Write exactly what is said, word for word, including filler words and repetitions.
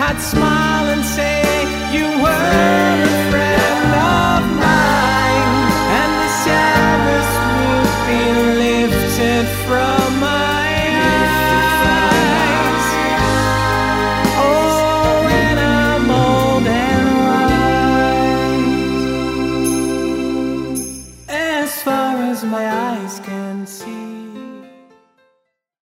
I'd smile and say you were a friend of mine, and the shadows would be lifted from my eyes. Oh, when I'm old and wise, as far as my eyes can see.